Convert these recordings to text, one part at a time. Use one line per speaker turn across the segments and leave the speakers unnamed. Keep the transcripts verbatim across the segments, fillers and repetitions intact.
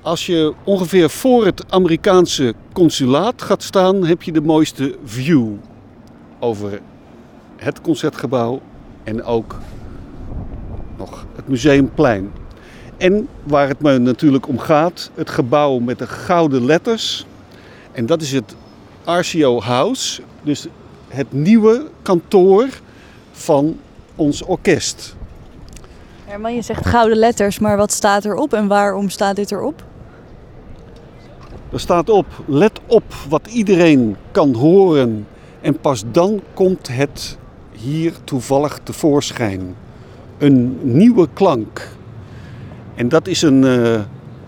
Als je ongeveer voor het Amerikaanse consulaat gaat staan, heb je de mooiste view over het Concertgebouw en ook nog het Museumplein. En waar het me natuurlijk om gaat, het gebouw met de gouden letters. En dat is het R C O House, dus het nieuwe kantoor van ons orkest.
Herman, je zegt gouden letters, maar wat staat erop en waarom staat dit erop?
Er staat op, let op wat iedereen kan horen en pas dan komt het hier toevallig tevoorschijn. Een nieuwe klank. En dat is een, uh,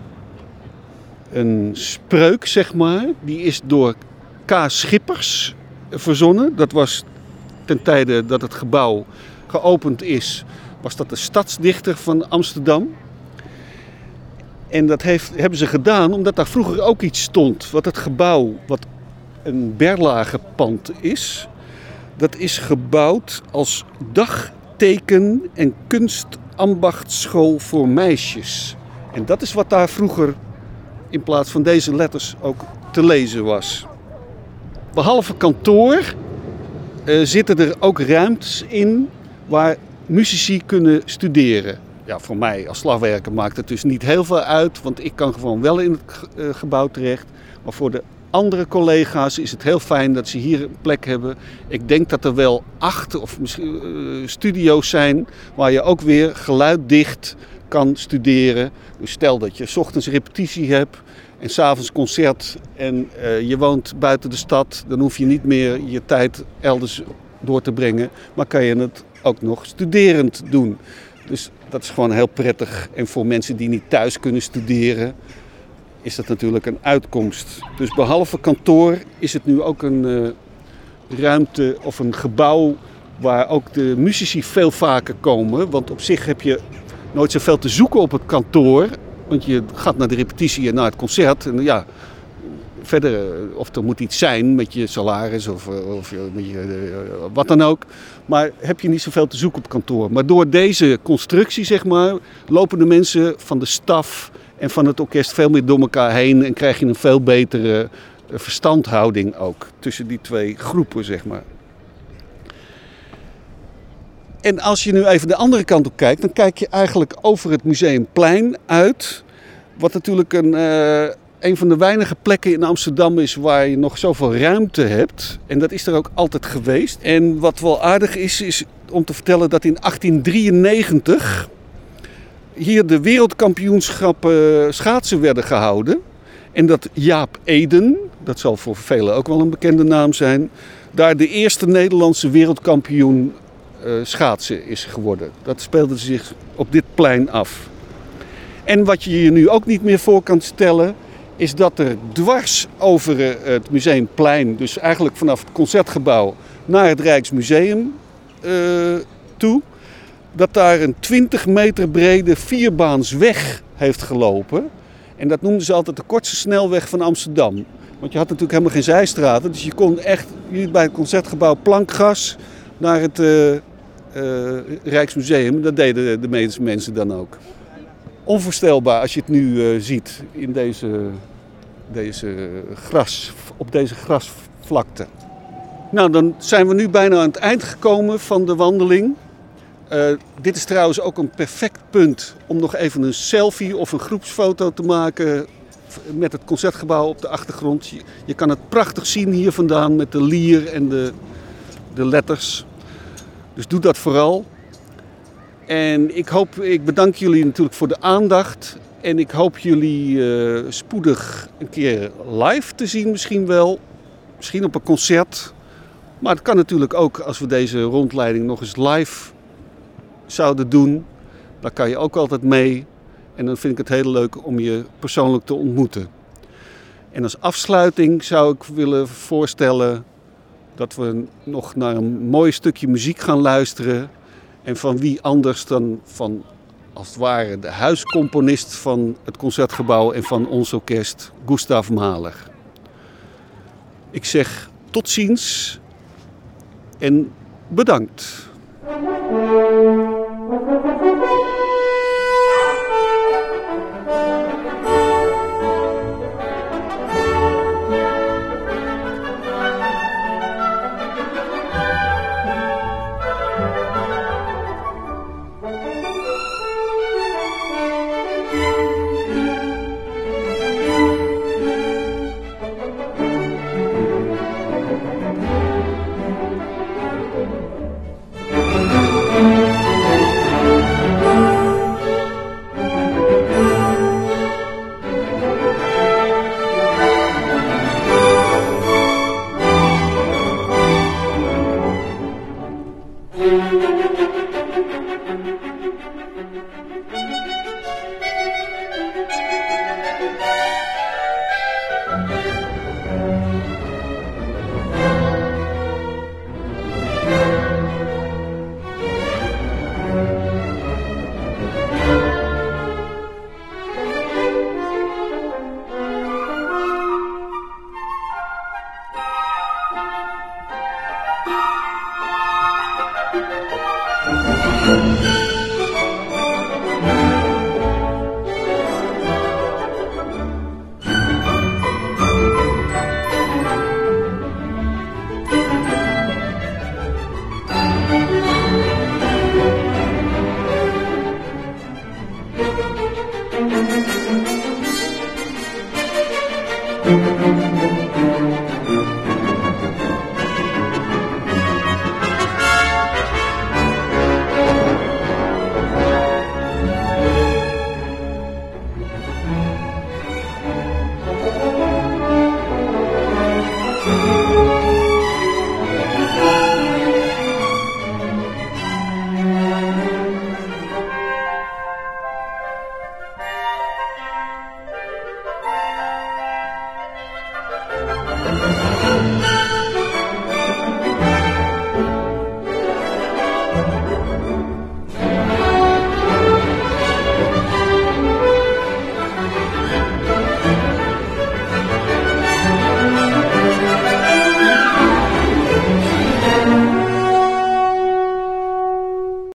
een spreuk, zeg maar, die is door K. Schippers verzonnen. Dat was ten tijde dat het gebouw geopend is, was dat de stadsdichter van Amsterdam. En dat heeft, hebben ze gedaan omdat daar vroeger ook iets stond. Wat het gebouw, wat een Berlage-pand is, dat is gebouwd als dagteken- en kunstambachtschool voor meisjes. En dat is wat daar vroeger in plaats van deze letters ook te lezen was. Behalve kantoor uh, zitten er ook ruimtes in waar muzici kunnen studeren. Ja, voor mij als slagwerker maakt het dus niet heel veel uit, want ik kan gewoon wel in het uh, gebouw terecht. Maar voor de andere collega's is het heel fijn dat ze hier een plek hebben. Ik denk dat er wel acht of misschien uh, studio's zijn waar je ook weer geluiddicht kan studeren. Dus stel dat je 's ochtends repetitie hebt en 's avonds concert en uh, je woont buiten de stad, dan hoef je niet meer je tijd elders door te brengen, maar kan je het ook nog studerend doen. Dus dat is gewoon heel prettig. En voor mensen die niet thuis kunnen studeren, is dat natuurlijk een uitkomst. Dus behalve kantoor is het nu ook een uh, ruimte of een gebouw waar ook de muzici veel vaker komen. Want op zich heb je nooit zoveel te zoeken op het kantoor. Want je gaat naar de repetitie en naar het concert. En ja, verder, of er moet iets zijn met je salaris of, of met je, wat dan ook. Maar heb je niet zoveel te zoeken op kantoor. Maar door deze constructie, zeg maar, lopen de mensen van de staf en van het orkest veel meer door elkaar heen. En krijg je een veel betere verstandhouding ook tussen die twee groepen, zeg maar. En als je nu even de andere kant op kijkt, dan kijk je eigenlijk over het Museumplein uit. Wat natuurlijk een, uh, een van de weinige plekken in Amsterdam is waar je nog zoveel ruimte hebt. En dat is er ook altijd geweest. En wat wel aardig is, is om te vertellen dat in achttien drieënnegentig hier de wereldkampioenschappen schaatsen werden gehouden. En dat Jaap Eden, dat zal voor velen ook wel een bekende naam zijn, daar de eerste Nederlandse wereldkampioen uh, schaatsen is geworden. Dat speelde zich op dit plein af. En wat je je nu ook niet meer voor kan stellen, is dat er dwars over het Museumplein, dus eigenlijk vanaf het Concertgebouw naar het Rijksmuseum uh, toe, dat daar een twintig meter brede vierbaansweg heeft gelopen. En dat noemden ze altijd de kortste snelweg van Amsterdam. Want je had natuurlijk helemaal geen zijstraten, dus je kon echt hier bij het Concertgebouw plankgas naar het uh, uh, Rijksmuseum. Dat deden de meeste mensen dan ook. Onvoorstelbaar als je het nu uh, ziet in deze, deze gras, op deze grasvlakte. Nou, dan zijn we nu bijna aan het eind gekomen van de wandeling. Uh, dit is trouwens ook een perfect punt om nog even een selfie of een groepsfoto te maken met het Concertgebouw op de achtergrond. Je, je kan het prachtig zien hier vandaan met de lier en de, de letters. Dus doe dat vooral. En ik hoop, ik bedank jullie natuurlijk voor de aandacht. En ik hoop jullie uh, spoedig een keer live te zien misschien wel. Misschien op een concert. Maar het kan natuurlijk ook als we deze rondleiding nog eens live zouden doen. Daar kan je ook altijd mee. En dan vind ik het heel leuk om je persoonlijk te ontmoeten. En als afsluiting zou ik willen voorstellen dat we nog naar een mooi stukje muziek gaan luisteren. En van wie anders dan van, als het ware, de huiscomponist van het Concertgebouw en van ons orkest, Gustav Mahler. Ik zeg tot ziens en bedankt. Doei.